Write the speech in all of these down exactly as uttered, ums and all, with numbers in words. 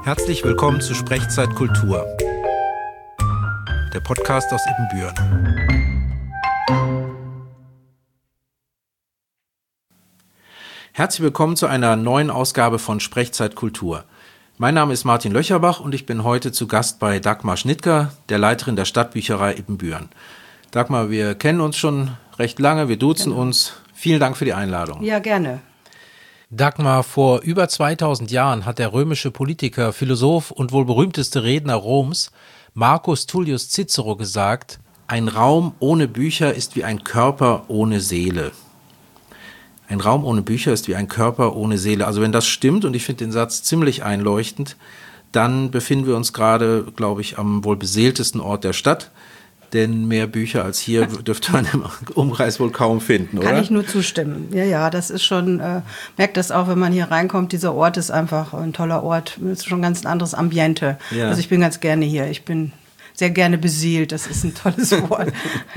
Herzlich willkommen zu Sprechzeit Kultur, der Podcast aus Ibbenbüren. Herzlich willkommen zu einer neuen Ausgabe von Sprechzeit Kultur. Mein Name ist Martin Löcherbach und ich bin heute zu Gast bei Dagmar Schnittger, der Leiterin der Stadtbücherei Ibbenbüren. Dagmar, wir kennen uns schon recht lange, wir duzen genau. uns. Vielen Dank für die Einladung. Ja, gerne. Dagmar, vor über zweitausend Jahren hat der römische Politiker, Philosoph und wohl berühmteste Redner Roms, Marcus Tullius Cicero, gesagt: Ein Raum ohne Bücher ist wie ein Körper ohne Seele. Ein Raum ohne Bücher ist wie ein Körper ohne Seele. Also wenn das stimmt, und ich finde den Satz ziemlich einleuchtend, dann befinden wir uns gerade, glaube ich, am wohl beseeltesten Ort der Stadt. Denn mehr Bücher als hier dürfte man im Umkreis wohl kaum finden, oder? Kann ich nur zustimmen. Ja, ja, das ist schon, äh, merkt das auch, wenn man hier reinkommt. Dieser Ort ist einfach ein toller Ort. Es ist schon ein ganz anderes Ambiente. Ja. Also ich bin ganz gerne hier. Ich bin sehr gerne beseelt. Das ist ein tolles Wort.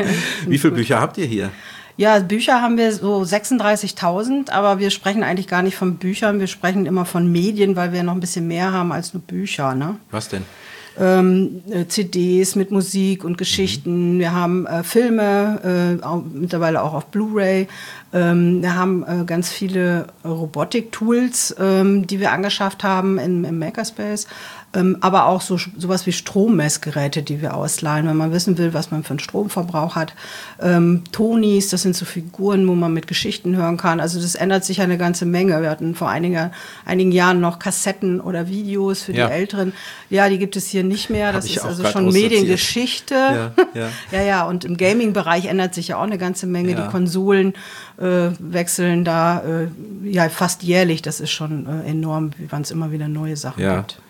Wie viele Bücher habt ihr hier? Ja, Bücher haben wir so sechsunddreißigtausend, aber wir sprechen eigentlich gar nicht von Büchern. Wir sprechen immer von Medien, weil wir noch ein bisschen mehr haben als nur Bücher, ne? Was denn? Ähm, C Ds mit Musik und Geschichten. Mhm. Wir haben äh, Filme, äh, auch, mittlerweile auch auf Blu-ray. Ähm, wir haben äh, ganz viele Robotik-Tools, ähm, die wir angeschafft haben in, im Makerspace. Ähm, aber auch so sowas wie Strommessgeräte, die wir ausleihen, wenn man wissen will, was man für einen Stromverbrauch hat. Ähm, Tonis, das sind so Figuren, wo man mit Geschichten hören kann. Also das ändert sich eine ganze Menge. Wir hatten vor einiger, einigen Jahren noch Kassetten oder Videos für ja. die Älteren. Ja, die gibt es hier nicht mehr. Das ist also schon Mediengeschichte. Ja, ja. ja, ja. Und im Gaming-Bereich ändert sich ja auch eine ganze Menge. Ja. Die Konsolen äh, wechseln da äh, ja fast jährlich. Das ist schon äh, enorm, wann es immer wieder neue Sachen ja. gibt.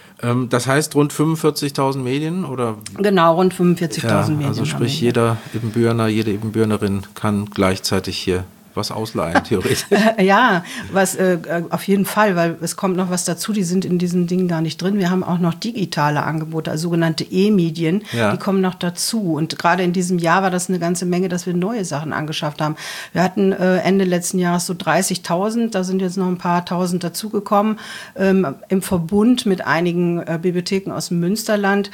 Das heißt rund fünfundvierzigtausend Medien, oder? Genau, rund fünfundvierzigtausend ja, Medien. Also sprich, jeder Ibbenbürener, jede Ibbenbürenerin kann gleichzeitig hier was ausleihen, theoretisch. Ja, was äh, auf jeden Fall, weil es kommt noch was dazu, die sind in diesen Dingen gar nicht drin. Wir haben auch noch digitale Angebote, also sogenannte E-Medien, ja. die kommen noch dazu. Und gerade in diesem Jahr war das eine ganze Menge, dass wir neue Sachen angeschafft haben. Wir hatten äh, Ende letzten Jahres so dreißigtausend, da sind jetzt noch ein paar Tausend dazugekommen, ähm, im Verbund mit einigen äh, Bibliotheken aus dem Münsterland,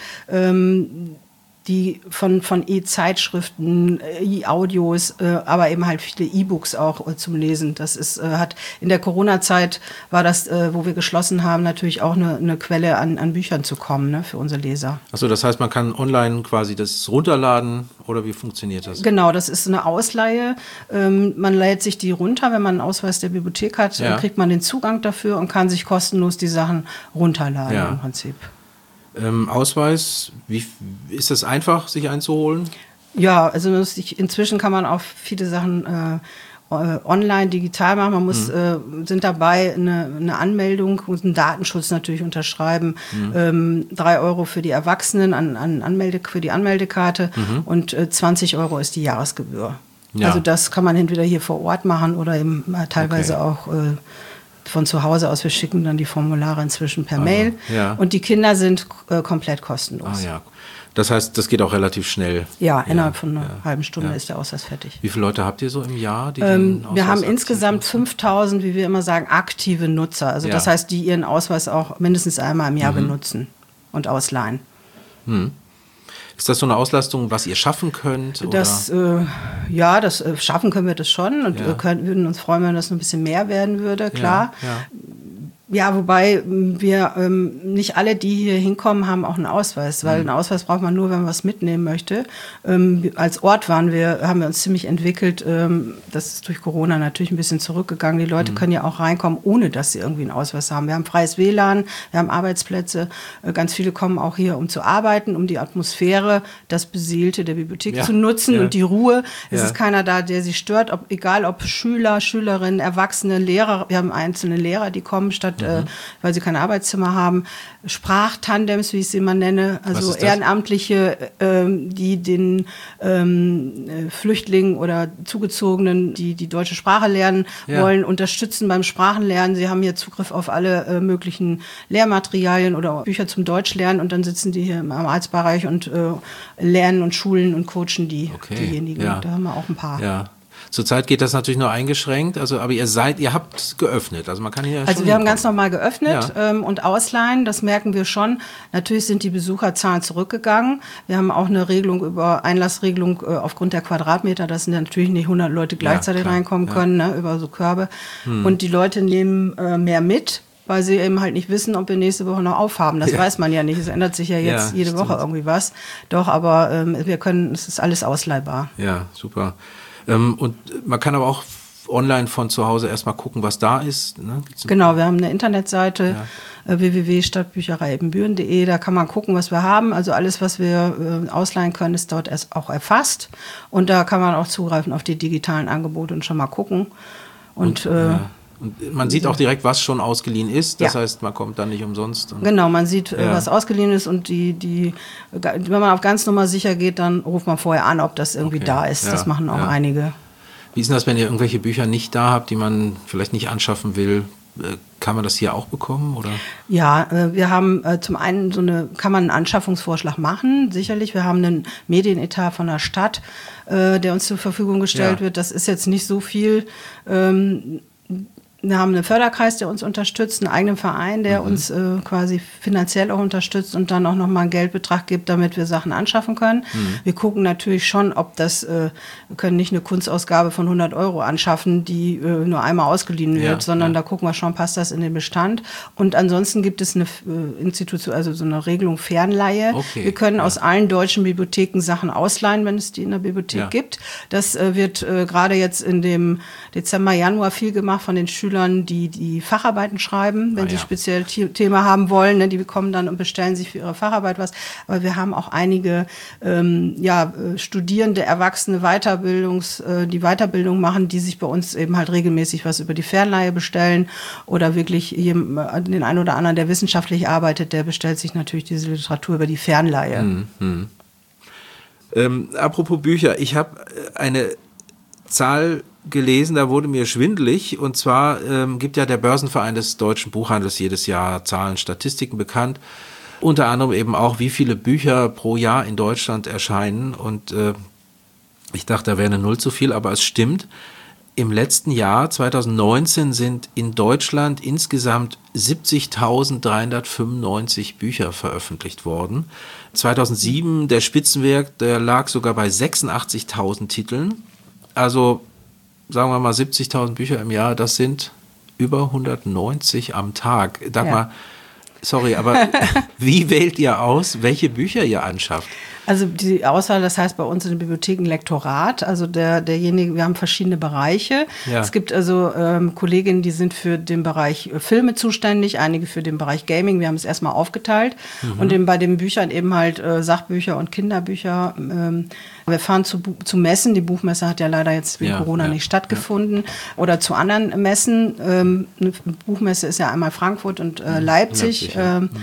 ähm, die von, von E-Zeitschriften, E-Audios, äh, aber eben halt viele E-Books auch äh, zum Lesen. Das ist, äh, hat in der Corona-Zeit war das, äh, wo wir geschlossen haben, natürlich auch eine, eine Quelle an, an Büchern zu kommen, ne, für unsere Leser. Achso, das heißt, man kann online quasi das runterladen, oder wie funktioniert das? Genau, das ist eine Ausleihe. Ähm, man lädt sich die runter, wenn man einen Ausweis der Bibliothek hat, ja. dann kriegt man den Zugang dafür und kann sich kostenlos die Sachen runterladen ja. im Prinzip. Ähm, Ausweis, wie ist das einfach, sich einzuholen? Ja, also inzwischen kann man auch viele Sachen äh, online, digital machen. Man muss, mhm. äh, sind dabei, eine, eine Anmeldung und einen Datenschutz natürlich unterschreiben. Mhm. Ähm, drei Euro für die Erwachsenen an, an Anmelde, für die Anmeldekarte mhm. und äh, zwanzig Euro ist die Jahresgebühr. Ja. Also das kann man entweder hier vor Ort machen oder eben äh, teilweise okay. auch äh, von zu Hause aus. Wir schicken dann die Formulare inzwischen per also, Mail. Ja. Und die Kinder sind äh, komplett kostenlos. Ah, ja. Das heißt, das geht auch relativ schnell. Ja, innerhalb ja, von einer ja, halben Stunde ja. ist der Ausweis fertig. Wie viele Leute habt ihr so im Jahr? Die ähm, den wir haben insgesamt fünftausend, wie wir immer sagen, aktive Nutzer. Also ja. das heißt, die ihren Ausweis auch mindestens einmal im Jahr mhm. benutzen und ausleihen. Mhm. Ist das so eine Auslastung, was ihr schaffen könnt? Oder? Das, äh, ja, das äh, schaffen können wir das schon und ja. wir können, würden uns freuen, wenn das ein bisschen mehr werden würde, klar. Ja, ja. Ja, wobei wir ähm, nicht alle, die hier hinkommen, haben auch einen Ausweis, weil mhm. einen Ausweis braucht man nur, wenn man was mitnehmen möchte. Ähm, als Ort waren wir, haben wir uns ziemlich entwickelt. Ähm, das ist durch Corona natürlich ein bisschen zurückgegangen. Die Leute mhm. können ja auch reinkommen, ohne dass sie irgendwie einen Ausweis haben. Wir haben freies W L A N, wir haben Arbeitsplätze. Äh, ganz viele kommen auch hier, um zu arbeiten, um die Atmosphäre, das Beseelte der Bibliothek ja. zu nutzen ja. und die Ruhe. Es ja. ist keiner da, der sie stört, ob, egal ob Schüler, Schülerinnen, Erwachsene, Lehrer. Wir haben einzelne Lehrer, die kommen statt Mhm. Äh, weil sie kein Arbeitszimmer haben. Sprachtandems, wie ich sie immer nenne, also Ehrenamtliche, ähm, die den ähm, Flüchtlingen oder Zugezogenen, die die deutsche Sprache lernen ja. wollen, unterstützen beim Sprachenlernen. Sie haben hier Zugriff auf alle äh, möglichen Lehrmaterialien oder Bücher zum Deutschlernen und dann sitzen die hier im Arztbereich und äh, lernen und schulen und coachen die, okay. diejenigen. Ja. Da haben wir auch ein paar. Ja. Zurzeit geht das natürlich nur eingeschränkt, also aber ihr seid, ihr habt geöffnet, also man kann hier Also schon wir haben hinkommen. ganz normal geöffnet Ja. ähm, und ausleihen, das merken wir schon. Natürlich sind die Besucherzahlen zurückgegangen. Wir haben auch eine Regelung über Einlassregelung äh, aufgrund der Quadratmeter, dass natürlich nicht hundert Leute gleichzeitig klar. reinkommen Ja. können, ne, über so Körbe. Hm. Und die Leute nehmen äh, mehr mit, weil sie eben halt nicht wissen, ob wir nächste Woche noch aufhaben. Das Ja. weiß man ja nicht. Es ändert sich ja jetzt Ja, jede stimmt. Woche irgendwie was. Doch, aber ähm, wir können, es ist alles ausleihbar. Ja, super. Ähm, und man kann aber auch online von zu Hause erstmal gucken, was da ist. Ne? Genau, wir haben eine Internetseite, ja. äh, w w w punkt stadtbücherei ebenbüren punkt de. Da kann man gucken, was wir haben. Also alles, was wir äh, ausleihen können, ist dort erst auch erfasst. Und da kann man auch zugreifen auf die digitalen Angebote und schon mal gucken. Und, und, äh, ja. und man sieht auch direkt, was schon ausgeliehen ist. Das ja. heißt, man kommt dann nicht umsonst. Und genau, man sieht, ja. was ausgeliehen ist. Und die, die, wenn man auf ganz Nummer sicher geht, dann ruft man vorher an, ob das irgendwie Okay. da ist. Ja. Das machen auch ja. einige. Wie ist denn das, wenn ihr irgendwelche Bücher nicht da habt, die man vielleicht nicht anschaffen will? Kann man das hier auch bekommen? Oder? Ja, äh, wir haben äh, zum einen so eine, kann man einen Anschaffungsvorschlag machen, sicherlich. Wir haben einen Medienetat von der Stadt, äh, der uns zur Verfügung gestellt Ja. wird. Das ist jetzt nicht so viel. Ähm, Wir haben einen Förderkreis, der uns unterstützt, einen eigenen Verein, der mhm. uns äh, quasi finanziell auch unterstützt und dann auch nochmal einen Geldbetrag gibt, damit wir Sachen anschaffen können. Mhm. Wir gucken natürlich schon, ob das, äh, wir können nicht eine Kunstausgabe von hundert Euro anschaffen, die äh, nur einmal ausgeliehen wird, ja, sondern ja. da gucken wir schon, passt das in den Bestand. Und ansonsten gibt es eine äh, Institution, also so eine Regelung Fernleihe. Okay, wir können ja. aus allen deutschen Bibliotheken Sachen ausleihen, wenn es die in der Bibliothek ja. gibt. Das äh, wird äh, gerade jetzt in dem Dezember, Januar viel gemacht von den Schülern, die die Facharbeiten schreiben, wenn ah, sie ja. speziell The- Thema haben wollen. Ne, die bekommen dann und bestellen sich für ihre Facharbeit was. Aber wir haben auch einige ähm, ja, Studierende, Erwachsene, Weiterbildungs, äh, die Weiterbildung machen, die sich bei uns eben halt regelmäßig was über die Fernleihe bestellen oder wirklich jem, den einen oder anderen, der wissenschaftlich arbeitet, der bestellt sich natürlich diese Literatur über die Fernleihe. Hm, hm. Ähm, apropos Bücher, ich habe eine Zahl gelesen, da wurde mir schwindelig, und zwar ähm, gibt ja der Börsenverein des deutschen Buchhandels jedes Jahr Zahlen, Statistiken bekannt, unter anderem eben auch, wie viele Bücher pro Jahr in Deutschland erscheinen, und äh, ich dachte, da wäre eine Null zu viel, aber es stimmt. Im letzten Jahr, zwanzig neunzehn, sind in Deutschland insgesamt siebzigtausenddreihundertfünfundneunzig Bücher veröffentlicht worden. zweitausendsieben, der Spitzenwert, der lag sogar bei sechsundachtzigtausend Titeln. Also sagen wir mal siebzigtausend Bücher im Jahr, das sind über hundertneunzig am Tag. Dagmar, ja. sorry, aber wie wählt ihr aus, welche Bücher ihr anschafft? Also die Auswahl, das heißt bei uns in den Bibliotheken Lektorat, also der, derjenige, wir haben verschiedene Bereiche. Ja. Es gibt also ähm, Kolleginnen, die sind für den Bereich Filme zuständig, einige für den Bereich Gaming, wir haben es erstmal aufgeteilt. Mhm. Und eben bei den Büchern eben halt äh, Sachbücher und Kinderbücher. Ähm, wir fahren zu, zu Messen, die Buchmesse hat ja leider jetzt wegen ja, Corona ja, nicht stattgefunden. Ja. Oder zu anderen Messen, ähm, eine Buchmesse ist ja einmal Frankfurt und äh, Leipzig. Leipzig ja. ähm,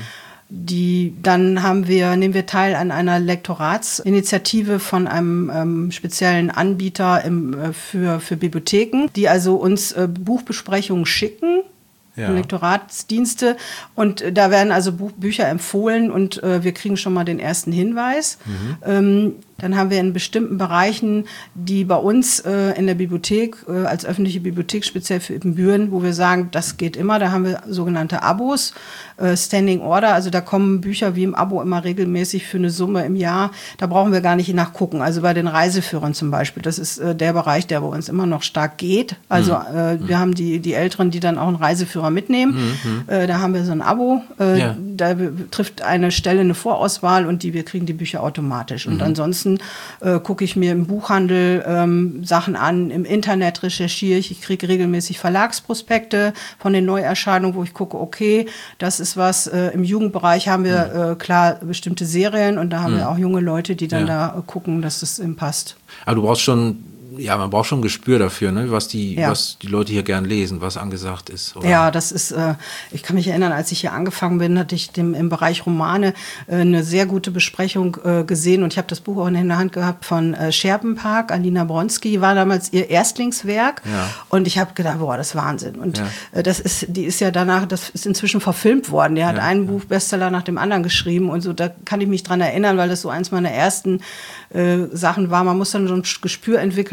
Die, dann haben wir, nehmen wir teil an einer Lektoratsinitiative von einem ähm, speziellen Anbieter im, äh, für, für Bibliotheken, die also uns äh, Buchbesprechungen schicken. Ja. Lektoratsdienste, und äh, da werden also Buch, Bücher empfohlen, und äh, wir kriegen schon mal den ersten Hinweis. Mhm. Ähm, dann haben wir in bestimmten Bereichen, die bei uns äh, in der Bibliothek, äh, als öffentliche Bibliothek, speziell für Ibbenbüren, wo wir sagen, das geht immer, da haben wir sogenannte Abos, äh, Standing Order, also da kommen Bücher wie im Abo immer regelmäßig für eine Summe im Jahr, da brauchen wir gar nicht nachgucken, also bei den Reiseführern zum Beispiel, das ist äh, der Bereich, der bei uns immer noch stark geht, also äh, mhm. wir haben die, die Älteren, die dann auch einen Reiseführer mitnehmen, mhm. äh, da haben wir so ein Abo, äh, ja. da trifft eine Stelle eine Vorauswahl, und die, wir kriegen die Bücher automatisch, und mhm. ansonsten Äh, gucke ich mir im Buchhandel ähm, Sachen an, im Internet recherchiere ich, ich kriege regelmäßig Verlagsprospekte von den Neuerscheinungen, wo ich gucke, okay, das ist was, äh, im Jugendbereich haben wir äh, klar bestimmte Serien, und da haben mhm. wir auch junge Leute, die dann ja. da äh, gucken, dass das ihm passt. Aber du brauchst schon, ja, man braucht schon ein Gespür dafür, ne? was, die, ja. was die Leute hier gern lesen, was angesagt ist. Oder? Ja, das ist, äh, ich kann mich erinnern, als ich hier angefangen bin, hatte ich dem, im Bereich Romane äh, eine sehr gute Besprechung äh, gesehen, und ich habe das Buch auch in der Hand gehabt von äh, Scherpenpark, Alina Bronski, war damals ihr Erstlingswerk, ja. und ich habe gedacht, boah, das ist Wahnsinn. Und ja. äh, das ist, die ist ja danach, das ist inzwischen verfilmt worden, der hat ja. einen Buch-Bestseller nach dem anderen geschrieben, und so, da kann ich mich dran erinnern, weil das so eins meiner ersten äh, Sachen war. Man muss dann so ein Gespür entwickeln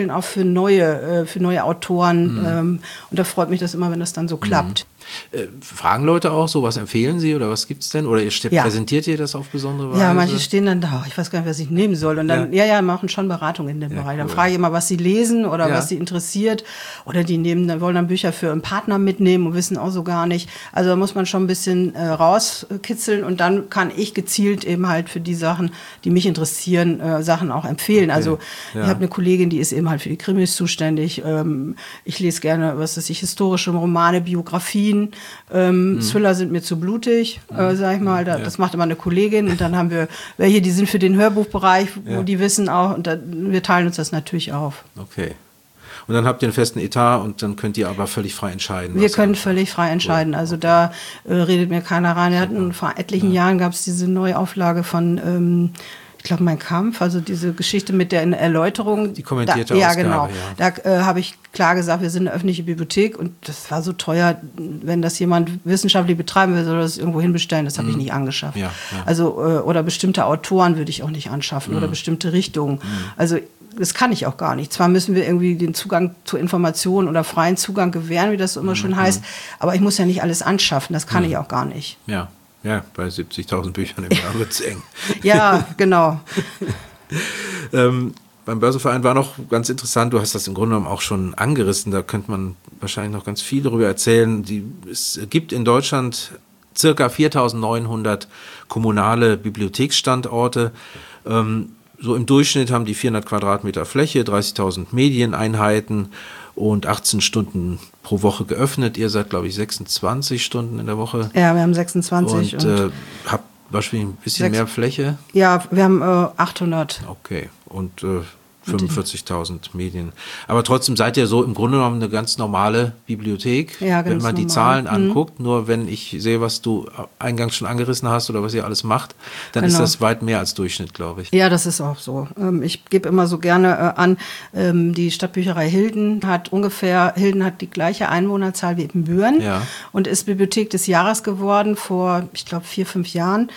empfehlen, auch für neue, für neue Autoren. Mhm. Und da freut mich das immer, wenn das dann so klappt. Mhm. Äh, fragen Leute auch so, was empfehlen sie oder was gibt's denn? Oder ihr steht, ja. präsentiert ihr das auf besondere Weise? Ja, manche stehen dann da, ich weiß gar nicht, was ich nehmen soll. Und dann, ja, ja, ja machen schon Beratungen in dem ja, Bereich. Dann cool. frage ich immer, was sie lesen oder ja. was sie interessiert. Oder die nehmen, dann wollen dann Bücher für einen Partner mitnehmen und wissen auch so gar nicht. Also da muss man schon ein bisschen äh, rauskitzeln und dann kann ich gezielt eben halt für die Sachen, die mich interessieren, äh, Sachen auch empfehlen. Okay. Also ja. ich habe eine Kollegin, die ist eben halt für die Krimis zuständig. Ähm, ich lese gerne, was weiß ich, historische Romane, Biografien. Ähm, mhm. Thriller sind mir zu blutig, äh, sag ich mal. Da, ja. Das macht immer eine Kollegin. Und dann haben wir welche, die sind für den Hörbuchbereich, wo ja. die wissen auch. Und da, wir teilen uns das natürlich auf. Okay. Und dann habt ihr einen festen Etat und dann könnt ihr aber völlig frei entscheiden. Wir können völlig frei entscheiden. Also okay. da äh, redet mir keiner rein. Wir hatten vor etlichen ja. Jahren gab es diese Neuauflage von ähm, ich glaube, Mein Kampf, also diese Geschichte mit der Erläuterung. Die kommentierte da, ja, Ausgabe, genau. Ja, Da äh, habe ich klar gesagt, wir sind eine öffentliche Bibliothek und das war so teuer, wenn das jemand wissenschaftlich betreiben will, soll das irgendwo hinbestellen, das habe mhm. ich nicht angeschafft. Ja, ja. Also, äh, oder bestimmte Autoren würde ich auch nicht anschaffen mhm. oder bestimmte Richtungen. Mhm. Also, das kann ich auch gar nicht. Zwar müssen wir irgendwie den Zugang zu Informationen oder freien Zugang gewähren, wie das so immer mhm. schon heißt, aber ich muss ja nicht alles anschaffen, das kann mhm. ich auch gar nicht. Ja. Ja, bei siebzigtausend Büchern im Jahr wird es eng. Ja, genau. ähm, beim Börsenverein war noch ganz interessant, du hast das im Grunde genommen auch schon angerissen, da könnte man wahrscheinlich noch ganz viel darüber erzählen. Die, es gibt in Deutschland circa viertausendneunhundert kommunale Bibliotheksstandorte. Ähm, so im Durchschnitt haben die vierhundert Quadratmeter Fläche, dreißigtausend Medieneinheiten und achtzehn Stunden pro Woche geöffnet. Ihr seid, glaube ich, sechsundzwanzig Stunden in der Woche. Ja, wir haben sechsundzwanzig. Und, und äh, habt wahrscheinlich ein bisschen sechs, mehr Fläche? Ja, wir haben äh, achthundert. Okay, und äh, fünfundvierzigtausend Medien. Aber trotzdem seid ihr so im Grunde genommen eine ganz normale Bibliothek, ja, wenn man die normal. Zahlen mhm. anguckt. Nur wenn ich sehe, was du eingangs schon angerissen hast oder was ihr alles macht, dann genau. ist das weit mehr als Durchschnitt, glaube ich. Ja, das ist auch so. Ich gebe immer so gerne an, die Stadtbücherei Hilden hat ungefähr, Hilden hat die gleiche Einwohnerzahl wie Ibbenbüren ja. und ist Bibliothek des Jahres geworden vor, ich glaube, vier, fünf Jahren.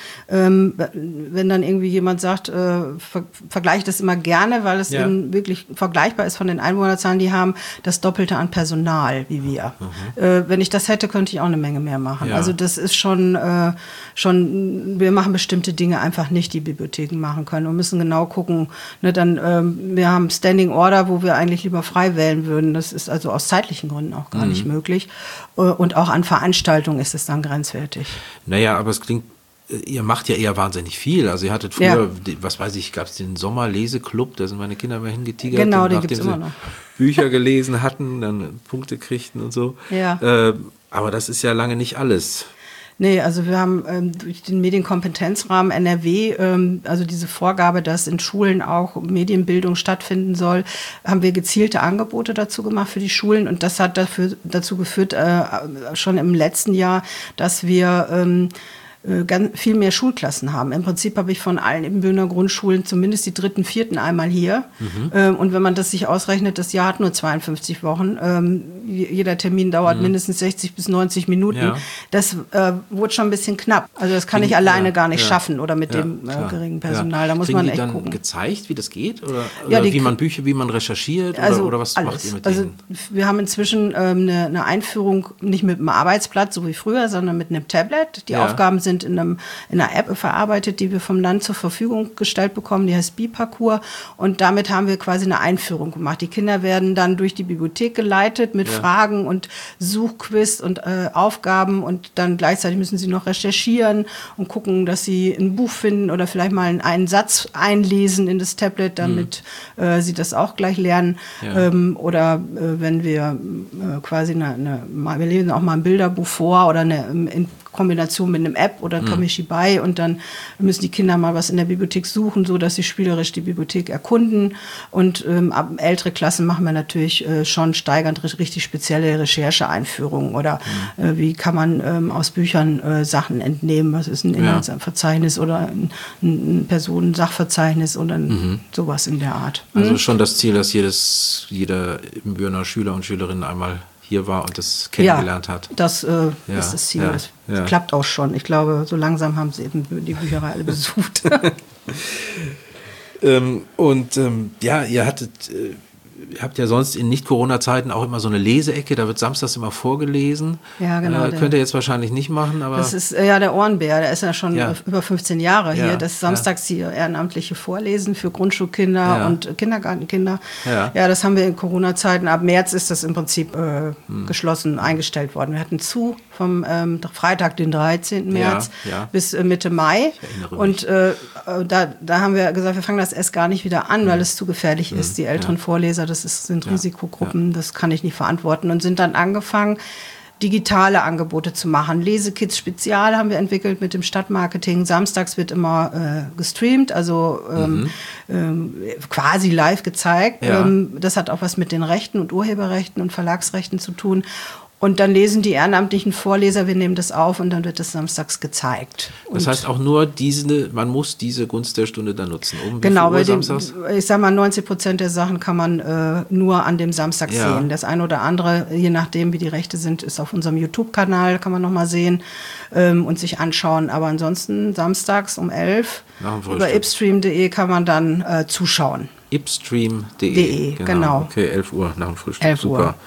Wenn dann irgendwie jemand sagt, vergleiche ich das immer gerne, weil es ja. wirklich vergleichbar ist von den Einwohnerzahlen, die haben das Doppelte an Personal wie wir. Mhm. Äh, wenn ich das hätte, könnte ich auch eine Menge mehr machen. Ja. Also das ist schon, äh, schon, wir machen bestimmte Dinge einfach nicht, die Bibliotheken machen können und müssen genau gucken. Ne, dann, ähm, wir haben Standing Order, wo wir eigentlich lieber frei wählen würden. Das ist also aus zeitlichen Gründen auch gar mhm. nicht möglich. Äh, und auch an Veranstaltungen ist es dann grenzwertig. Naja, aber es klingt ihr macht ja eher wahnsinnig viel. Also ihr hattet früher, ja. was weiß ich, gab es den Sommerleseklub, da sind meine Kinder immer hingetigert. Genau, den gibt es immer noch. Bücher gelesen hatten, dann Punkte kriegten und so. Ja. Äh, aber das ist ja lange nicht alles. Nee, also wir haben ähm, durch den Medienkompetenzrahmen N R W, ähm, also diese Vorgabe, dass in Schulen auch Medienbildung stattfinden soll, haben wir gezielte Angebote dazu gemacht für die Schulen. Und das hat dafür, dazu geführt, äh, schon im letzten Jahr, dass wir ähm, ganz viel mehr Schulklassen haben. Im Prinzip habe ich von allen Ibbenbürener Grundschulen zumindest die dritten, vierten einmal hier. Mhm. Und wenn man das sich ausrechnet, das Jahr hat nur zweiundfünfzig Wochen. Jeder Termin dauert mhm. mindestens sechzig bis neunzig Minuten. Ja. Das äh, wurde schon ein bisschen knapp. Also das kann Klingt, ich alleine ja, gar nicht ja. schaffen oder mit ja, dem äh, geringen Personal. Ja. Da muss Kriegen man die echt dann gucken. Gezeigt, wie das geht? Oder, ja, oder wie man Bücher, wie man recherchiert? Also oder, oder was alles. macht ihr mit also denen? Wir haben inzwischen ähm, eine, eine Einführung nicht mit einem Arbeitsblatt, so wie früher, sondern mit einem Tablet. Die ja. Aufgaben sind in einem in einer App verarbeitet, die wir vom Land zur Verfügung gestellt bekommen, die heißt Biparcours, und damit haben wir quasi eine Einführung gemacht. Die Kinder werden dann durch die Bibliothek geleitet mit ja. Fragen und Suchquiz und äh, Aufgaben, und dann gleichzeitig müssen sie noch recherchieren und gucken, dass sie ein Buch finden oder vielleicht mal einen Satz einlesen in das Tablet, damit mhm. äh, sie das auch gleich lernen. Ja. Ähm, oder äh, wenn wir äh, quasi eine, eine, wir lesen auch mal ein Bilderbuch vor oder eine in Kombination mit einem App oder Kamishibai, und dann müssen die Kinder mal was in der Bibliothek suchen, so dass sie spielerisch die Bibliothek erkunden. Und ähm, ab ältere Klassen machen wir natürlich äh, schon steigernd richtig spezielle Rechercheeinführungen oder mhm. äh, wie kann man ähm, aus Büchern äh, Sachen entnehmen, was ist ein Inhaltsverzeichnis ja. oder ein, ein Personensachverzeichnis oder ein, mhm. sowas in der Art. Also mhm. schon das Ziel, dass jedes, jeder Ibbenbürener Schüler und Schülerin einmal hier war und das kennengelernt ja, hat. Das äh, ja, ist das Ziel. Ja, das ja. klappt auch schon. Ich glaube, so langsam haben sie eben die Bücherei alle besucht. ähm, und ähm, ja, ihr hattet, äh, ihr habt ja sonst in Nicht-Corona-Zeiten auch immer so eine Leseecke, da wird samstags immer vorgelesen. Ja, genau. Äh, könnt ihr jetzt wahrscheinlich nicht machen, aber... Das ist ja der Ohrenbär, der ist ja schon ja. über fünfzehn Jahre hier. Ja, Das ist samstags ja. hier ehrenamtliche Vorlesen für Grundschulkinder ja. und Kindergartenkinder. Ja. ja, das haben wir in Corona-Zeiten. Ab März ist das im Prinzip äh, hm. geschlossen eingestellt worden. Wir hatten zu vom ähm, Freitag, den dreizehnten März ja, ja. bis äh, Mitte Mai. Und äh, da, da haben wir gesagt, wir fangen das erst gar nicht wieder an, hm. weil es zu gefährlich hm. ist. Die älteren ja. Vorleser, das ist, sind ja. Risikogruppen, ja. das kann ich nicht verantworten. Und sind dann angefangen, digitale Angebote zu machen. Lesekits Spezial haben wir entwickelt mit dem Stadtmarketing. Samstags wird immer äh, gestreamt, also ähm, mhm. ähm, quasi live gezeigt. Ja. Ähm, das hat auch was mit den Rechten und Urheberrechten und Verlagsrechten zu tun. Und dann lesen die ehrenamtlichen Vorleser, wir nehmen das auf und dann wird das samstags gezeigt. Das und heißt auch nur, diese, man muss diese Gunst der Stunde dann nutzen. Um genau, bei dem, ich sag mal, neunzig Prozent der Sachen kann man äh, nur an dem Samstag ja. sehen. Das eine oder andere, je nachdem, wie die Rechte sind, ist auf unserem YouTube-Kanal, kann man nochmal sehen ähm, und sich anschauen. Aber ansonsten samstags um elf über ipstream punkt de kann man dann äh, zuschauen. ipstream punkt de, genau. genau. Okay, elf Uhr nach dem Frühstück, elf super. Uhr.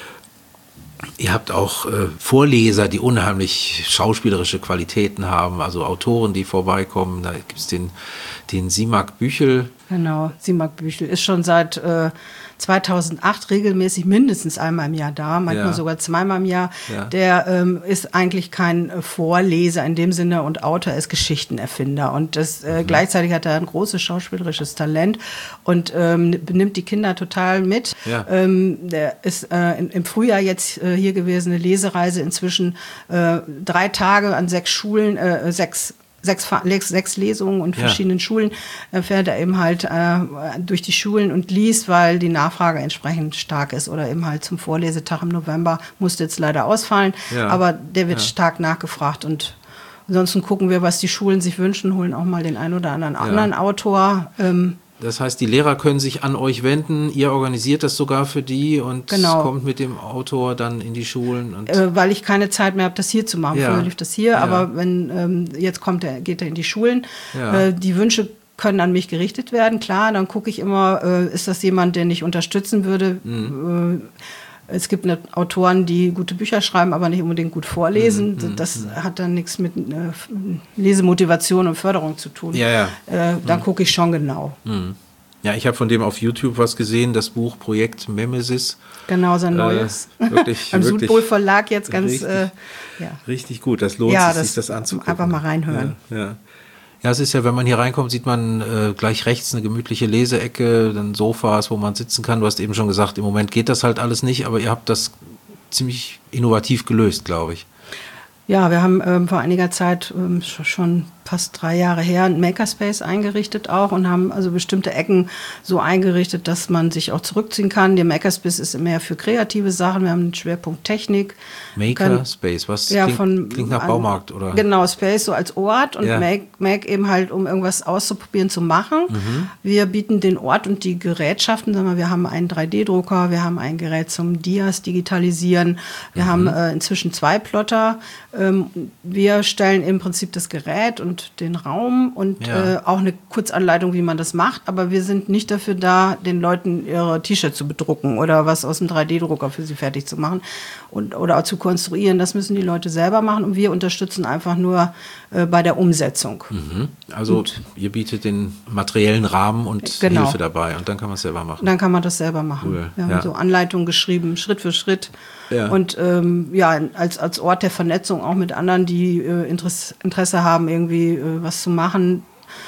Ihr habt auch äh, Vorleser, die unheimlich schauspielerische Qualitäten haben, also Autoren, die vorbeikommen. Da gibt es den, den Simak Büchel. Genau, Simak Büchel ist schon seit äh, zweitausendacht regelmäßig mindestens einmal im Jahr da, manchmal ja. sogar zweimal im Jahr. Ja. Der ähm, ist eigentlich kein Vorleser in dem Sinne und Autor, er ist Geschichtenerfinder. Und das, äh, mhm. gleichzeitig hat er ein großes schauspielerisches Talent und ähm, benimmt die Kinder total mit. Ja. Ähm, der ist äh, in, im Frühjahr jetzt äh, hier gewesen, eine Lesereise, inzwischen äh, drei Tage an sechs Schulen, äh, sechs Sechs, sechs Lesungen und verschiedenen ja. Schulen äh, fährt er eben halt äh, durch die Schulen und liest, weil die Nachfrage entsprechend stark ist. Oder eben halt zum Vorlesetag im November musste jetzt leider ausfallen, ja. aber der wird ja. stark nachgefragt. Und ansonsten gucken wir, was die Schulen sich wünschen, holen auch mal den einen oder anderen ja. anderen Autor. Ähm, Das heißt, die Lehrer können sich an euch wenden, ihr organisiert das sogar für die und genau. kommt mit dem Autor dann in die Schulen. Und äh, weil ich keine Zeit mehr habe, das hier zu machen. Ja. Früher lief das hier, ja. aber wenn ähm, jetzt kommt er, geht er in die Schulen. Ja. Äh, die Wünsche können an mich gerichtet werden, klar. Dann gucke ich immer, äh, ist das jemand, den ich unterstützen würde? Mhm. Äh, Es gibt Autoren, die gute Bücher schreiben, aber nicht unbedingt gut vorlesen. Mm, mm, das mm. hat dann nichts mit äh, Lesemotivation und Förderung zu tun. Ja, ja. Äh, da mm. gucke ich schon genau. Mm. Ja, ich habe von dem auf YouTube was gesehen, das Buch Projekt Memesis. Genau, sein neues. Äh, wirklich, Am wirklich Südpol Verlag jetzt ganz richtig, äh, ja. richtig gut. Das lohnt ja, sich, das sich das anzugucken. Einfach mal reinhören. Ja, ja. Ja, es ist ja, wenn man hier reinkommt, sieht man äh, gleich rechts eine gemütliche Leseecke, dann Sofas, wo man sitzen kann. Du hast eben schon gesagt, im Moment geht das halt alles nicht, aber ihr habt das ziemlich innovativ gelöst, glaube ich. Ja, wir haben ähm, vor einiger Zeit, ähm, schon fast drei Jahre her, ein Makerspace eingerichtet auch und haben also bestimmte Ecken so eingerichtet, dass man sich auch zurückziehen kann. Der Makerspace ist mehr für kreative Sachen. Wir haben einen Schwerpunkt Technik. Makerspace, was ja, klingt, von, klingt nach an, Baumarkt, oder? Genau, Space so als Ort und ja. Make, Make eben halt, um irgendwas auszuprobieren, zu machen. Mhm. Wir bieten den Ort und die Gerätschaften, sagen wir, wir haben einen drei D Drucker, wir haben ein Gerät zum Dias digitalisieren, wir mhm. haben äh, inzwischen zwei Plotter. Ähm, wir stellen im Prinzip das Gerät und den Raum und ja. äh, auch eine Kurzanleitung, wie man das macht, aber wir sind nicht dafür da, den Leuten ihre T-Shirts zu bedrucken oder was aus dem drei D Drucker für sie fertig zu machen und, oder auch zu konstruieren. Das müssen die Leute selber machen und wir unterstützen einfach nur äh, bei der Umsetzung. Mhm. Also und, ihr bietet den materiellen Rahmen und genau. Hilfe dabei und dann kann man es selber machen. Dann kann man das selber machen. Cool. Wir haben ja. so Anleitungen geschrieben, Schritt für Schritt. Ja. Und ähm, ja, als, als Ort der Vernetzung auch mit anderen, die äh, Interesse, Interesse haben, irgendwie äh, was zu machen.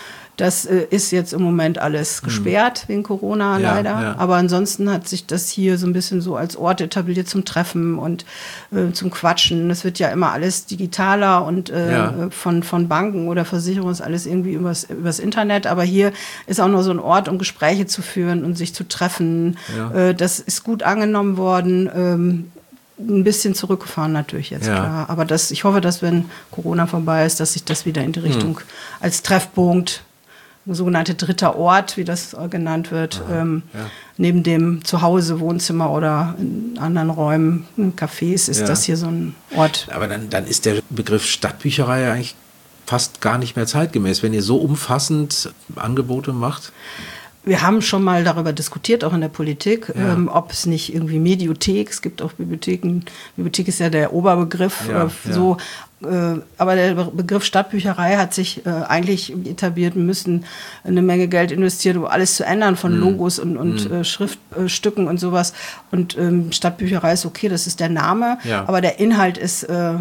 Das äh, ist jetzt im Moment alles gesperrt, hm. wegen Corona ja, leider. Ja. Aber ansonsten hat sich das hier so ein bisschen so als Ort etabliert zum Treffen und äh, zum Quatschen. Es wird ja immer alles digitaler und äh, ja. von, von Banken oder Versicherungen ist alles irgendwie übers, übers Internet. Aber hier ist auch noch so ein Ort, um Gespräche zu führen und sich zu treffen. Ja. Äh, das ist gut angenommen worden. Ähm, ein bisschen zurückgefahren natürlich jetzt, ja. klar. Aber das, ich hoffe, dass wenn Corona vorbei ist, dass sich das wieder in die Richtung hm. als Treffpunkt, ein sogenannter dritter Ort, wie das genannt wird, ähm, ja. neben dem Zuhause, Wohnzimmer oder in anderen Räumen, in Cafés, ist ja. das hier so ein Ort. Aber dann, dann ist der Begriff Stadtbücherei ja eigentlich fast gar nicht mehr zeitgemäß, wenn ihr so umfassend Angebote macht. Wir haben schon mal darüber diskutiert, auch in der Politik, ja. ähm, ob es nicht irgendwie Mediothek, es gibt auch Bibliotheken, Bibliothek ist ja der Oberbegriff, ja, äh, so, ja. äh, aber der Begriff Stadtbücherei hat sich äh, eigentlich etabliert, wir müssen eine Menge Geld investieren, um alles zu ändern von mhm. Logos und, und mhm. äh, Schriftstücken und sowas. Und ähm, Stadtbücherei ist okay, das ist der Name, ja. aber der Inhalt ist... Äh,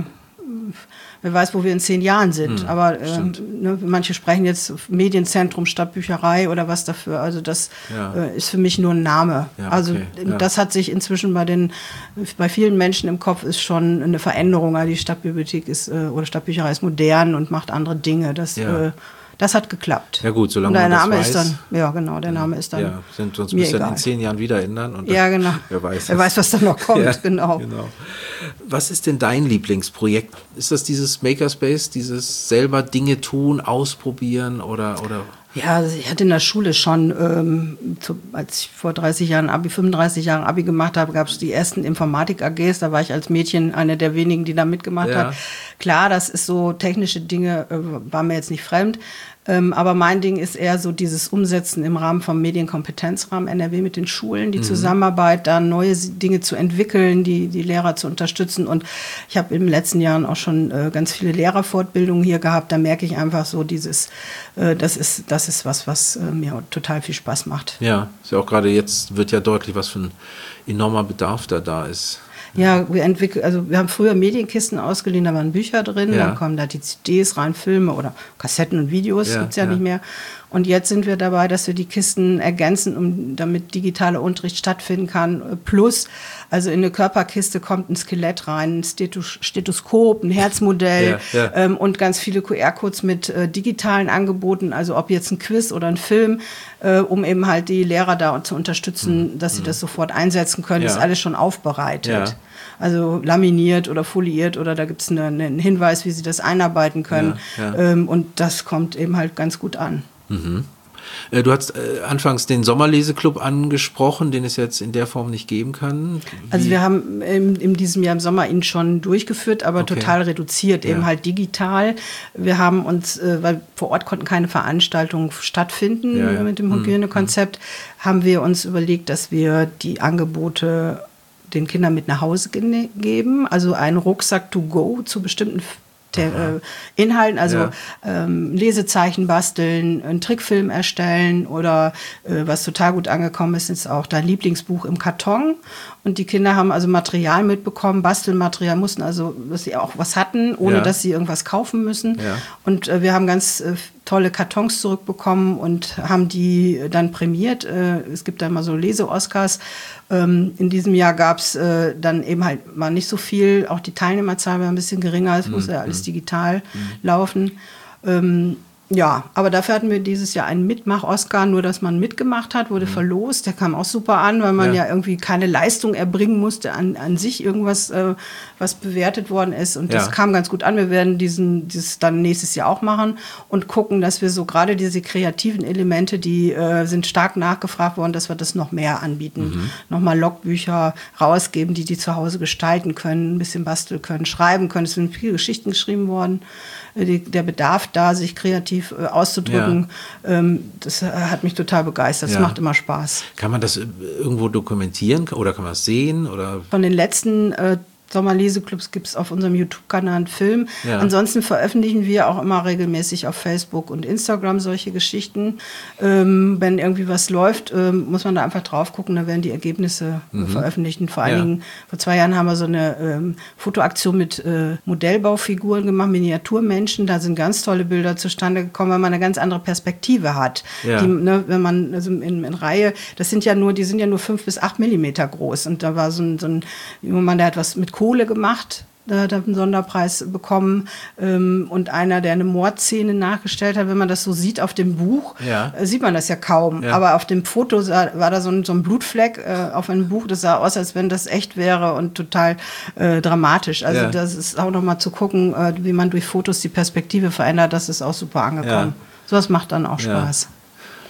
wer weiß, wo wir in zehn Jahren sind. Hm, aber äh, ne, manche sprechen jetzt Medienzentrum, Stadtbücherei oder was dafür. Also das ja. äh, ist für mich nur ein Name. Ja, okay. Also ja. das hat sich inzwischen bei den, bei vielen Menschen im Kopf ist schon eine Veränderung. Also die Stadtbibliothek ist äh, oder Stadtbücherei ist modern und macht andere Dinge. Das ja. äh, Das hat geklappt. Ja gut, solange der man Name das ist weiß. Dann, ja, genau, der Name ist dann ja, sind, sonst müssen wir in zehn Jahren wieder ändern. Und ja, genau. Wer weiß, wer weiß, was dann noch kommt, ja, genau. genau. Was ist denn dein Lieblingsprojekt? Ist das dieses Makerspace, dieses selber Dinge tun, ausprobieren oder... oder? Ja, also ich hatte in der Schule schon, ähm, zu, als ich vor dreißig Jahren Abi, fünfunddreißig Jahren Abi gemacht habe, gab es die ersten Informatik-A Gs. Da war ich als Mädchen eine der wenigen, die da mitgemacht ja. hat. Klar, das ist so, technische Dinge äh, war mir jetzt nicht fremd. Ähm, aber mein Ding ist eher so dieses Umsetzen im Rahmen vom Medienkompetenzrahmen N R W mit den Schulen, die mhm. Zusammenarbeit, da neue Dinge zu entwickeln, die, die Lehrer zu unterstützen. Und ich habe in den letzten Jahren auch schon äh, ganz viele Lehrerfortbildungen hier gehabt. Da merke ich einfach so dieses, äh, das ist, das ist was, was äh, mir total viel Spaß macht. Ja, ist ja auch gerade jetzt wird ja deutlich, was für ein enormer Bedarf da da ist. Ja, wir entwickeln, also wir haben früher Medienkisten ausgeliehen, da waren Bücher drin, ja. dann kommen da die C Ds rein, Filme oder Kassetten und Videos, ja, gibt's ja, ja nicht mehr. Und jetzt sind wir dabei, dass wir die Kisten ergänzen, um damit digitaler Unterricht stattfinden kann. Plus, also in eine Körperkiste kommt ein Skelett rein, ein Stethoskop, Stethoskop ein Herzmodell ja, ja. Ähm, und ganz viele Q R-Codes mit äh, digitalen Angeboten, also ob jetzt ein Quiz oder ein Film, äh, um eben halt die Lehrer da zu unterstützen, mhm. dass sie das sofort einsetzen können, ja. ist alles schon aufbereitet. Ja. Also laminiert oder foliert oder da gibt es eine, einen Hinweis, wie sie das einarbeiten können. Ja, ja. Ähm, und das kommt eben halt ganz gut an. Mhm. Äh, du hast äh, anfangs den Sommerleseklub angesprochen, den es jetzt in der Form nicht geben kann. Wie? Also wir haben in, in diesem Jahr im Sommer ihn schon durchgeführt, aber okay. total reduziert, ja. eben halt digital. Wir haben uns, äh, weil vor Ort konnten keine Veranstaltungen stattfinden ja, ja. mit dem Hygienekonzept, mhm. haben wir uns überlegt, dass wir die Angebote den Kindern mit nach Hause ge- geben, also einen Rucksack to go zu bestimmten Der, äh, Inhalten, also ja. ähm, Lesezeichen basteln, einen Trickfilm erstellen oder äh, was total gut angekommen ist, ist auch dein Lieblingsbuch im Karton. Und die Kinder haben also Material mitbekommen, Bastelmaterial, mussten also, dass sie auch was hatten, ohne ja. dass sie irgendwas kaufen müssen. Ja. Und äh, wir haben ganz äh, tolle Kartons zurückbekommen und haben die dann prämiert. Äh, es gibt da immer so Lese-Oscars. Ähm, in diesem Jahr gab es äh, dann eben halt mal nicht so viel. Auch die Teilnehmerzahl war ein bisschen geringer. Es mhm. musste ja alles digital mhm. laufen. Ähm, Ja, aber dafür hatten wir dieses Jahr einen Mitmach-Oscar, nur dass man mitgemacht hat, wurde mhm. verlost. Der kam auch super an, weil man ja, ja irgendwie keine Leistung erbringen musste an, an sich, irgendwas, äh, was bewertet worden ist. Und das ja. kam ganz gut an. Wir werden diesen, dieses dann nächstes Jahr auch machen und gucken, dass wir so gerade diese kreativen Elemente, die äh, sind stark nachgefragt worden, dass wir das noch mehr anbieten. Mhm. Nochmal Logbücher rausgeben, die die zu Hause gestalten können, ein bisschen basteln können, schreiben können. Es sind viele Geschichten geschrieben worden. Die, der Bedarf da, sich kreativ äh, auszudrücken, ja. ähm, das äh, hat mich total begeistert. Das ja. macht immer Spaß. Kann man das irgendwo dokumentieren oder kann man das sehen? Oder? Von den letzten äh, Sommerleseklubs gibt es auf unserem YouTube-Kanal einen Film. Ja. Ansonsten veröffentlichen wir auch immer regelmäßig auf Facebook und Instagram solche Geschichten. Ähm, wenn irgendwie was läuft, ähm, muss man da einfach drauf gucken, da werden die Ergebnisse mhm. veröffentlicht. Vor allen ja. Dingen, vor zwei Jahren haben wir so eine ähm, Fotoaktion mit äh, Modellbaufiguren gemacht, Miniaturmenschen. Da sind ganz tolle Bilder zustande gekommen, weil man eine ganz andere Perspektive hat. Ja. Die, ne, wenn man also in, in Reihe, das sind ja nur, die sind ja nur fünf bis acht Millimeter groß. Und da war so ein, so ein junger Mann, der hat was mit Kohle gemacht, da hat er einen Sonderpreis bekommen ähm, und einer, der eine Mordszene nachgestellt hat, wenn man das so sieht auf dem Buch, ja. äh, sieht man das ja kaum, ja. aber auf dem Foto sah, war da so ein, so ein Blutfleck äh, auf einem Buch, das sah aus, als wenn das echt wäre und total äh, dramatisch, also ja. das ist auch nochmal zu gucken, äh, wie man durch Fotos die Perspektive verändert, das ist auch super angekommen. Ja. Sowas macht dann auch Spaß. Ja.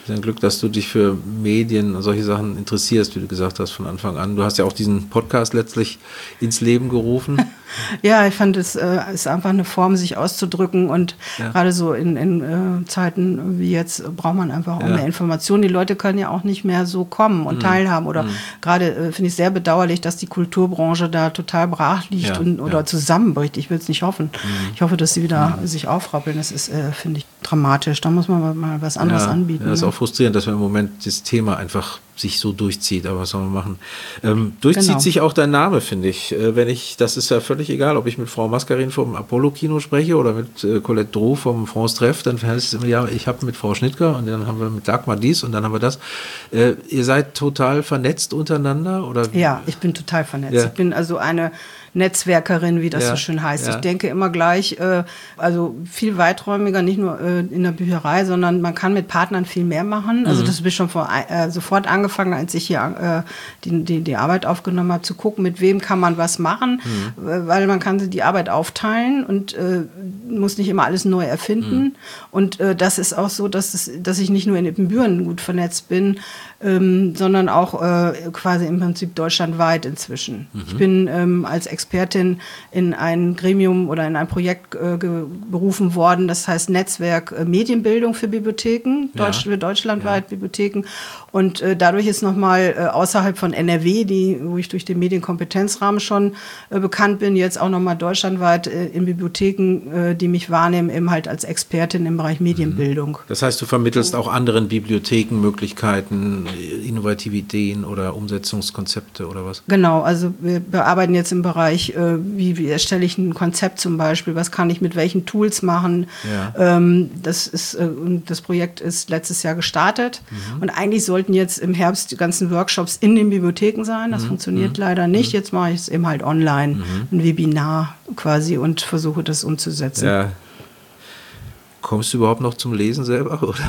Dein Glück, dass du dich für Medien und solche Sachen interessierst, wie du gesagt hast, von Anfang an. Du hast ja auch diesen Podcast letztlich ins Leben gerufen. Ja, ich fand, es äh, ist einfach eine Form, sich auszudrücken und ja. gerade so in, in äh, Zeiten wie jetzt braucht man einfach auch ja. mehr Informationen. Die Leute können ja auch nicht mehr so kommen und mhm. teilhaben oder mhm. gerade äh, finde ich sehr bedauerlich, dass die Kulturbranche da total brach liegt ja. und, oder ja. zusammenbricht. Ich will es nicht hoffen. Mhm. Ich hoffe, dass sie wieder mhm. sich aufrappeln. Das ist, äh, finde ich, dramatisch. Da muss man mal, mal was anderes ja. anbieten. Ja, das ist ne? auch frustrierend, dass wir im Moment das Thema einfach sich so durchzieht, aber was soll man machen? Ähm, durchzieht genau. sich auch dein Name, finde ich. Äh, wenn ich, das ist ja völlig egal, ob ich mit Frau Mascarin vom Apollo-Kino spreche oder mit äh, Colette Droh vom France Treff, dann heißt es immer, ja, ich habe mit Frau Schnittger und dann haben wir mit Dagmar dies und dann haben wir das. Äh, ihr seid total vernetzt untereinander? Oder? Ja, ich bin total vernetzt. Ja. Ich bin also eine Netzwerkerin, wie das ja, so schön heißt. Ja. Ich denke immer gleich, äh, also viel weiträumiger, nicht nur äh, in der Bücherei, sondern man kann mit Partnern viel mehr machen. Also mhm. das habe ich schon vor, äh, sofort angefangen, als ich hier äh, die, die, die Arbeit aufgenommen habe, zu gucken, mit wem kann man was machen, mhm. äh, weil man kann die Arbeit aufteilen und äh, muss nicht immer alles neu erfinden. Mhm. Und äh, das ist auch so, dass, es, dass ich nicht nur in Ibbenbüren gut vernetzt bin, ähm, sondern auch äh, quasi im Prinzip deutschlandweit inzwischen. Mhm. Ich bin ähm, als Expertin in ein Gremium oder in ein Projekt äh, berufen worden, das heißt Netzwerk äh, Medienbildung für Bibliotheken, Deutsch, ja. für deutschlandweit ja. Bibliotheken. Und äh, dadurch ist nochmal äh, außerhalb von N R W, die, wo ich durch den Medienkompetenzrahmen schon äh, bekannt bin, jetzt auch nochmal deutschlandweit äh, in Bibliotheken, äh, die mich wahrnehmen, eben halt als Expertin im Bereich Medienbildung. Das heißt, du vermittelst auch anderen Bibliotheken Möglichkeiten, innovative Ideen oder Umsetzungskonzepte oder was? Genau, also wir bearbeiten jetzt im Bereich, äh, wie, wie erstelle ich ein Konzept zum Beispiel, was kann ich mit welchen Tools machen. Ja. Ähm, das ist, äh, das Projekt ist letztes Jahr gestartet mhm. und eigentlich sollten jetzt im Herbst die ganzen Workshops in den Bibliotheken sein. Das mhm. funktioniert mhm. leider nicht. Jetzt mache ich es eben halt online, mhm. ein Webinar quasi und versuche das umzusetzen. Ja. Kommst du überhaupt noch zum Lesen selber, oder?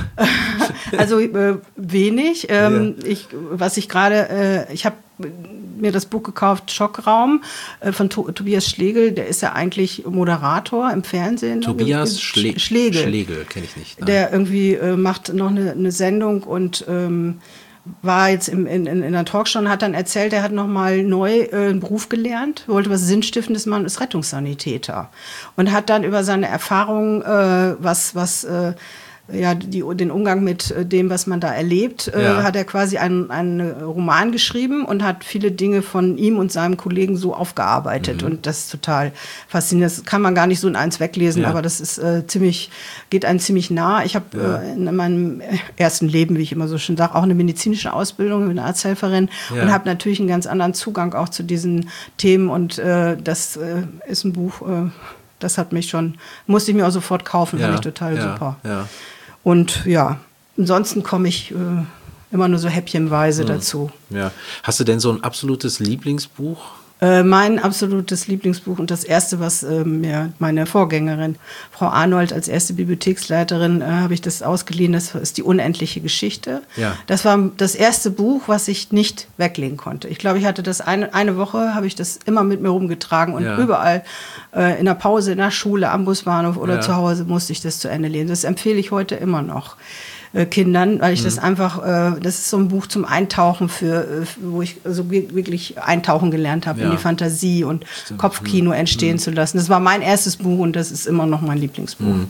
Also äh, wenig. Ähm, ja. ich, was ich gerade, äh, ich habe mir das Buch gekauft, Schockraum, äh, von to- Tobias Schlegel. Der ist ja eigentlich Moderator im Fernsehen. Tobias Schle- Schlegel. Schlegel, kenne ich nicht. Nein. Der irgendwie äh, macht noch eine, eine Sendung und ähm, war jetzt im, in, in einer Talkshow und hat dann erzählt, er hat nochmal neu äh, einen Beruf gelernt, wollte was Sinnstiftendes machen, ist Rettungssanitäter. Und hat dann über seine Erfahrungen, äh, was, was äh, ja, die, den Umgang mit dem, was man da erlebt, äh, ja. hat er quasi einen, einen Roman geschrieben und hat viele Dinge von ihm und seinem Kollegen so aufgearbeitet. Mhm. Und das ist total faszinierend. Das kann man gar nicht so in eins weglesen, ja. aber das ist äh, ziemlich, geht einem ziemlich nah. Ich habe ja. äh, in meinem ersten Leben, wie ich immer so schön sage, auch eine medizinische Ausbildung, bin Arzthelferin ja. und habe natürlich einen ganz anderen Zugang auch zu diesen Themen. Und äh, das äh, ist ein Buch, äh, das hat mich schon, musste ich mir auch sofort kaufen, ja. fand ich total ja. super. Ja. Und ja, ansonsten komme ich äh, immer nur so häppchenweise hm. dazu. Ja. Hast du denn so ein absolutes Lieblingsbuch? Äh, mein absolutes Lieblingsbuch und das erste, was äh, mir meine Vorgängerin, Frau Arnold, als erste Bibliotheksleiterin, äh, habe ich das ausgeliehen, das ist Die unendliche Geschichte. Ja. Das war das erste Buch, was ich nicht weglegen konnte. Ich glaube, ich hatte das eine, eine Woche, habe ich das immer mit mir rumgetragen und ja. überall äh, in der Pause, in der Schule, am Busbahnhof oder ja. zu Hause musste ich das zu Ende lesen. Das empfehle ich heute immer noch. Kindern, weil ich mhm. das einfach, äh, das ist so ein Buch zum Eintauchen für, äh, wo ich also wirklich eintauchen gelernt habe ja. in die Fantasie und Stimmt. Kopfkino mhm. entstehen mhm. zu lassen. Das war mein erstes Buch und das ist immer noch mein Lieblingsbuch. Mhm.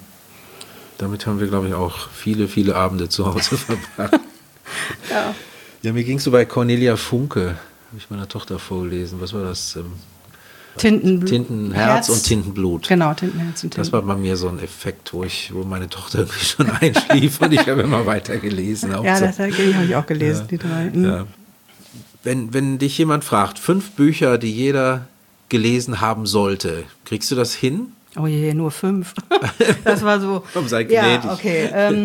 Damit haben wir, glaube ich, auch viele, viele Abende zu Hause verbracht. ja. ja, mir ging es so bei Cornelia Funke, habe ich meiner Tochter vorgelesen. Was war das? Ähm, Tintenblut. Tintenherz Herz. und Tintenblut. Genau, Tintenherz und Tintenblut. Das war bei mir so ein Effekt, wo ich, wo meine Tochter irgendwie schon einschlief und ich habe immer weiter gelesen. Ja, so. Das habe ich auch gelesen, ja. die drei. Mhm. Ja. Wenn, wenn dich jemand fragt, fünf Bücher, die jeder gelesen haben sollte, kriegst du das hin? Oh je, nur fünf. Das war so. Komm, sei gnädig. Ja, okay.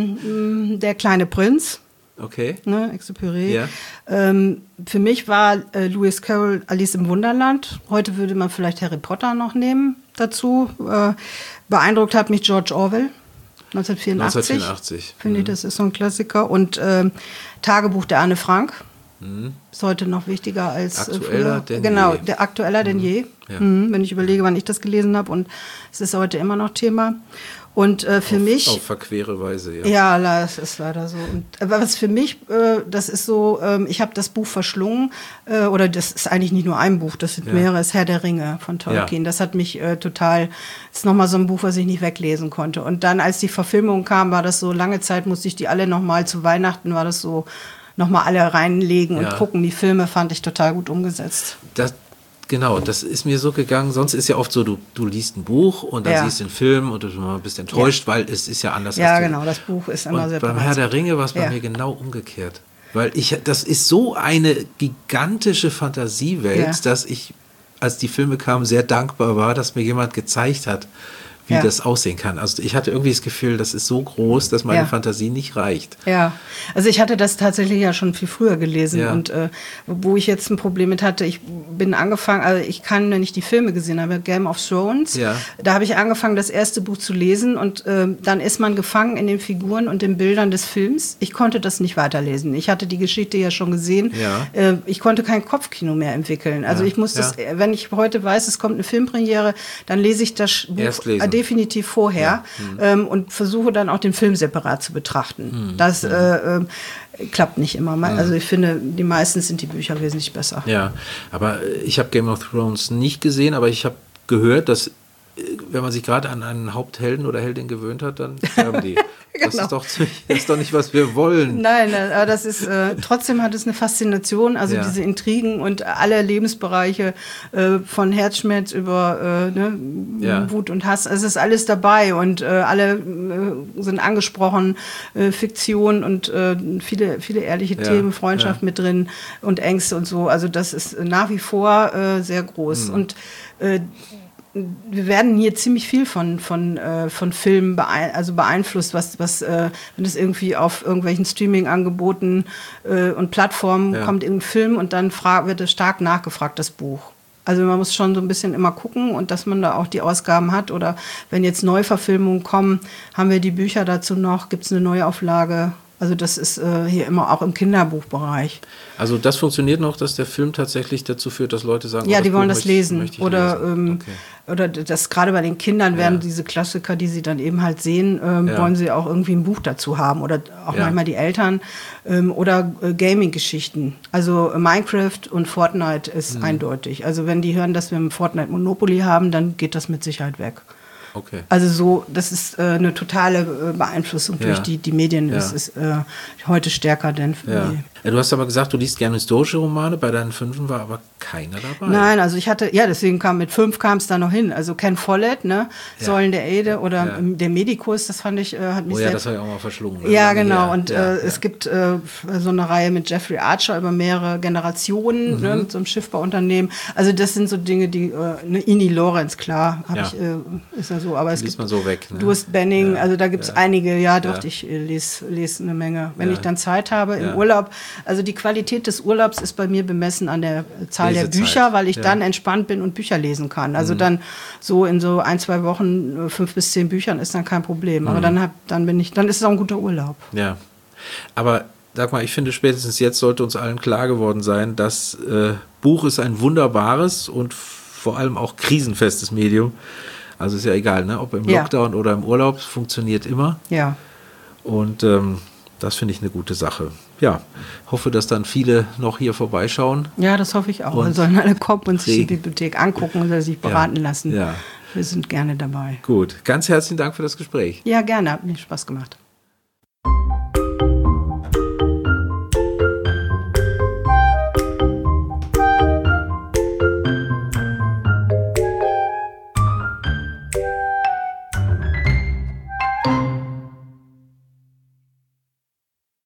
Ähm, Der kleine Prinz. Okay. Ne, Exupéry. Ja. Ähm, für mich war äh, Lewis Carroll Alice im Wunderland. Heute würde man vielleicht Harry Potter noch nehmen dazu. Äh, beeindruckt hat mich George Orwell, neunzehnhundertvierundachtzig. neunzehnhundertvierundachtzig. Finde mhm. ich, das ist so ein Klassiker. Und äh, Tagebuch der Anne Frank. Mhm. Ist heute noch wichtiger als aktueller früher. denn genau, je. Der aktueller mhm. denn je. Ja. Mhm, wenn ich überlege, wann ich das gelesen habe. Und es ist heute immer noch Thema. Und äh, für auf, mich... Auf verquere Weise, ja. Ja, das ist leider so. Und, aber was für mich, äh, das ist so, ähm, ich habe das Buch verschlungen, äh, oder das ist eigentlich nicht nur ein Buch, das sind ja. mehrere, das Herr der Ringe von Tolkien. Ja. Das hat mich äh, total, das ist nochmal so ein Buch, was ich nicht weglesen konnte. Und dann, als die Verfilmung kam, war das so, lange Zeit musste ich die alle nochmal, zu Weihnachten war das so, nochmal alle reinlegen ja. und gucken. Die Filme fand ich total gut umgesetzt. Das Genau, das ist mir so gegangen. Sonst ist ja oft so, du, du liest ein Buch und dann ja. siehst du einen Film und du bist enttäuscht, ja. weil es ist ja anders. Ja, als genau, das Buch ist immer und sehr beim Herr der Ringe war es bei ja. mir genau umgekehrt. Weil ich, das ist so eine gigantische Fantasiewelt, ja. dass ich, als die Filme kamen, sehr dankbar war, dass mir jemand gezeigt hat, wie ja. das aussehen kann. Also ich hatte irgendwie das Gefühl, das ist so groß, dass meine ja. Fantasie nicht reicht. Ja, also ich hatte das tatsächlich ja schon viel früher gelesen ja. und äh, wo ich jetzt ein Problem mit hatte, ich bin angefangen, also ich kann, wenn ich die Filme gesehen habe, Game of Thrones, ja. da habe ich angefangen, das erste Buch zu lesen und äh, dann ist man gefangen in den Figuren und den Bildern des Films. Ich konnte das nicht weiterlesen. Ich hatte die Geschichte ja schon gesehen. Ja. Äh, ich konnte kein Kopfkino mehr entwickeln. Also ja. ich muss ja. das, wenn ich heute weiß, es kommt eine Filmpremiere, dann lese ich das Buch Erst lesen. definitiv vorher ja. mhm. ähm, und versuche dann auch den Film separat zu betrachten. Mhm. Das äh, äh, klappt nicht immer. Mhm. Also ich finde, die meisten sind die Bücher wesentlich besser. Ja, aber ich habe Game of Thrones nicht gesehen, aber ich habe gehört, dass wenn man sich gerade an einen Haupthelden oder Heldin gewöhnt hat, dann sterben die. Genau. Das ist doch, das ist doch nicht, was wir wollen. Nein, aber das ist, äh, trotzdem hat es eine Faszination, also ja. diese Intrigen und alle Lebensbereiche äh, von Herzschmerz über äh, ne, ja. Wut und Hass, es ist alles dabei und äh, alle äh, sind angesprochen, äh, Fiktion und äh, viele, viele ehrliche ja. Themen, Freundschaft ja. mit drin und Ängste und so, also das ist nach wie vor äh, sehr groß. Mhm. Und äh, wir werden hier ziemlich viel von, von, äh, von Filmen beein also beeinflusst, was, was äh, wenn es irgendwie auf irgendwelchen Streaming-Angeboten äh, und Plattformen ja. kommt irgendein Film und dann wird es stark nachgefragt, das Buch. Also man muss schon so ein bisschen immer gucken und dass man da auch die Ausgaben hat. Oder wenn jetzt Neuverfilmungen kommen, haben wir die Bücher dazu noch, gibt es eine Neuauflage. Also das ist äh, hier immer auch im Kinderbuchbereich. Also das funktioniert noch, dass der Film tatsächlich dazu führt, dass Leute sagen, ja, oh, die wollen das möchte, lesen. Möchte oder lesen. Ähm, okay. oder das gerade bei den Kindern werden ja. diese Klassiker, die sie dann eben halt sehen, ähm, ja. wollen sie auch irgendwie ein Buch dazu haben. Oder auch ja. manchmal die Eltern. Ähm, oder äh, Gaming-Geschichten. Also äh, Minecraft und Fortnite ist mhm. eindeutig. Also wenn die hören, dass wir ein Fortnite Monopoly haben, dann geht das mit Sicherheit weg. Okay. Also so, das ist äh, eine totale äh, Beeinflussung ja. durch die, die Medien. Ja. Das ist äh, heute stärker denn für ja. die. Ja, du hast aber gesagt, du liest gerne historische Romane. Bei deinen Fünfen war aber keiner dabei. Nein, also ich hatte, ja, deswegen kam mit fünf kam es da noch hin. Also Ken Follett, ne, ja. Säulen der Ede oder ja. der Medikus, das fand ich, äh, hat mich oh ja, sehr... das habe ich auch mal verschlungen. Ne? Ja, genau. Ja. Und ja. äh, ja. es gibt äh, so eine Reihe mit Jeffrey Archer über mehrere Generationen, mhm. ne, mit so einem Schiffbauunternehmen. Also das sind so Dinge, die, äh, ne, Ini Lorenz, klar, hab ja. ich, äh, ist ja so, aber es liest gibt... man so weg, ne? Durst Benning, ja. also da gibt es ja. einige, ja doch, ja. ich äh, lese, lese eine Menge. Wenn ja. ich dann Zeit habe im ja. Urlaub, also die Qualität des Urlaubs ist bei mir bemessen an der Zahl Lesezeit. der Bücher, weil ich ja. dann entspannt bin und Bücher lesen kann. Also mhm. dann so in so ein, zwei Wochen, fünf bis zehn Büchern ist dann kein Problem. Mhm. Aber dann, hab, dann bin ich, dann ist es auch ein guter Urlaub. Ja, aber sag mal, ich finde, spätestens jetzt sollte uns allen klar geworden sein, das äh, Buch ist ein wunderbares und vor allem auch krisenfestes Medium. Also ist ja egal, ne? Ob im ja. Lockdown oder im Urlaub, es funktioniert immer. Ja. Und ähm, das finde ich eine gute Sache. Ja, hoffe, dass dann viele noch hier vorbeischauen. Ja, das hoffe ich auch. Und sollen alle kommen und sich die Bibliothek angucken und sich beraten ja. lassen. Ja. Wir sind gerne dabei. Gut, ganz herzlichen Dank für das Gespräch. Ja, gerne, hat mir Spaß gemacht.